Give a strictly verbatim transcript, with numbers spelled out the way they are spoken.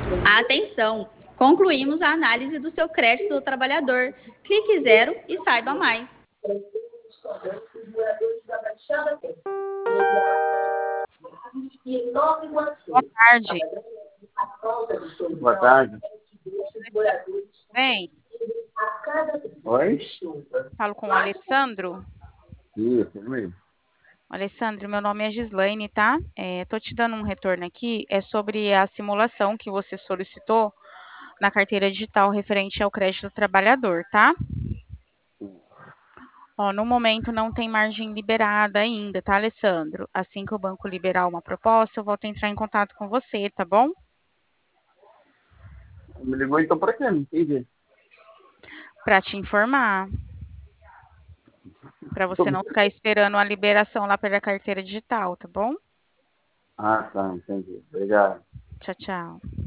Atenção! Concluímos a análise do seu crédito do trabalhador. Clique zero e saiba mais. Boa tarde. Boa tarde. Bem, Oi? falo com o Alessandro. Isso, é mesmo. Alessandro, meu nome é Gislaine, tá? É, tô te dando um retorno aqui, é sobre a simulação que você solicitou na carteira digital referente ao crédito do trabalhador, tá? Ó, no momento não tem margem liberada ainda, tá, Alessandro? Assim que o banco liberar uma proposta, eu volto a entrar em contato com você, tá bom? Me ligou então pra quê? Não entendi. Para te informar, para você não ficar esperando a liberação lá pela carteira digital, tá bom? Ah, tá, entendi. Obrigado. Tchau, tchau.